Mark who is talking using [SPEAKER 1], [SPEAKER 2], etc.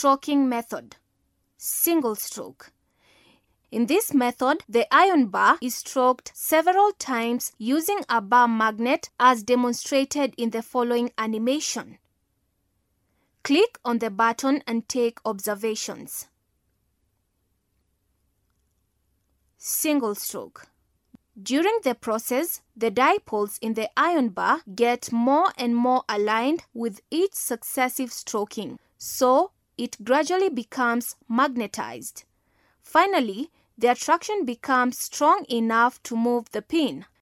[SPEAKER 1] stroking method, single stroke. In this method, the iron bar is stroked several times using a bar magnet as demonstrated in the following animation. Click on the button and take observations. Single stroke. During the process, the dipoles in the iron bar get more and more aligned with each successive stroking, so it gradually becomes magnetized. Finally, the attraction becomes strong enough to move the pin.